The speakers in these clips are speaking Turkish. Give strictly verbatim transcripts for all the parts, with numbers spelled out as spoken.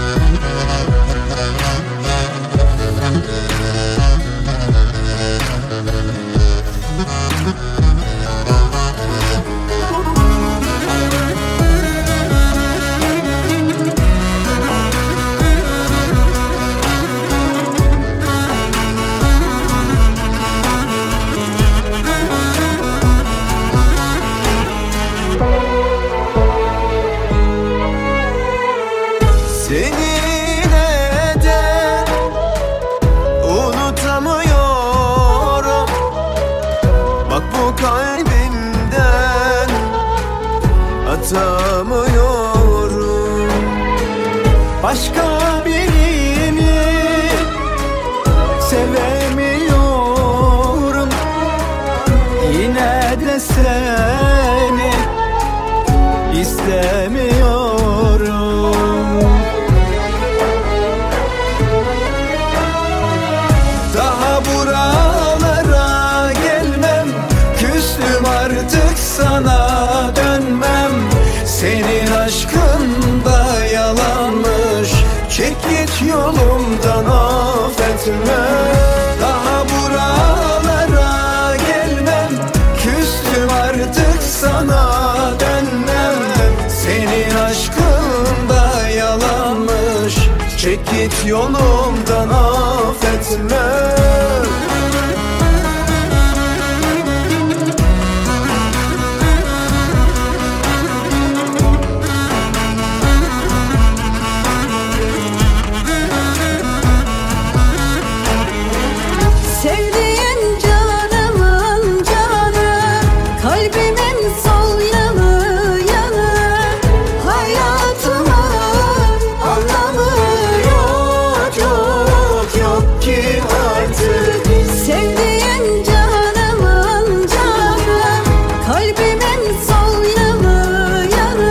Seni neden unutamıyorum? Bak bu kalbimden atamıyorum. Başka birini sevemiyorum. Yine de seni istemiyorum. Daha buralara gelmem, küstüm artık sana dönmem. Senin aşkın da yalanmış, çek git yolumdan, affetme. Daha buralara gelmem, küstüm artık sana dönmem. Senin aşkın da yalanmış, çek git yolumdan, affetme. Sevdiğim canımın canı, kalbimin sol yanı yanı. Hayatımın anlamı yok yok yok ki artık. Sevdiğim canımın canı, kalbimin sol yanı yanı.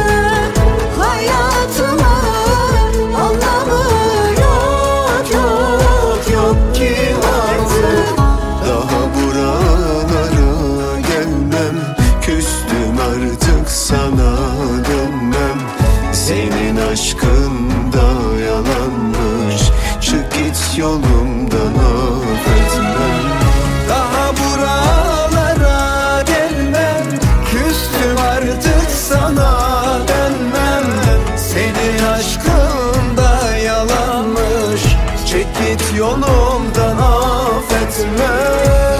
Hayatımın anlamı yok yok yok ki artık. Daha buralara gelmem, küstüm artık sana dönmem. Senin aşkın da yalanmış, çık git yolumdan, affetmem. Daha buralara gelmem, küstüm artık sana dönmem. Senin aşkın da yalanmış, çek git yolumdan, affetme.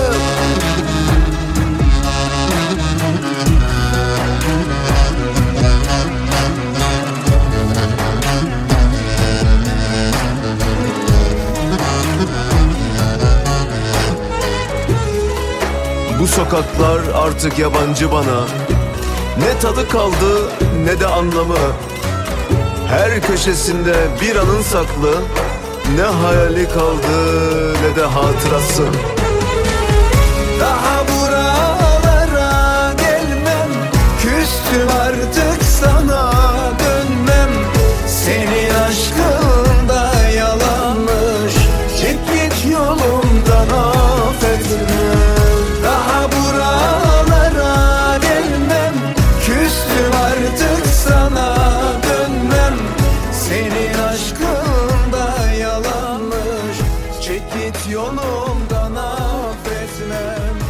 Bu sokaklar artık yabancı bana. Ne tadı kaldı ne de anlamı. Her köşesinde bir anın saklı. Ne hayali kaldı ne de hatırası. Daha buralara gelmem, küstüm artık sana dönmem. Senin aşkın da yalanmış, çek git yolumdan, affetme. Daha buralara gelmem, küstüm artık sana dönmem. Senin aşkın da yalanmış, çek git yolumdan, affetmem.